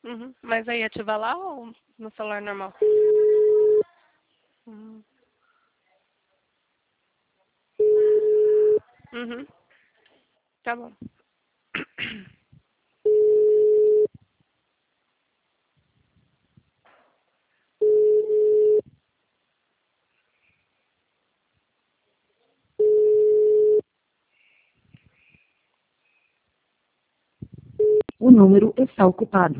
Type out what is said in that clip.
Uhum. Mas aí ativa lá ou no celular normal? Uhum. Uhum. Tá bom. O número está ocupado.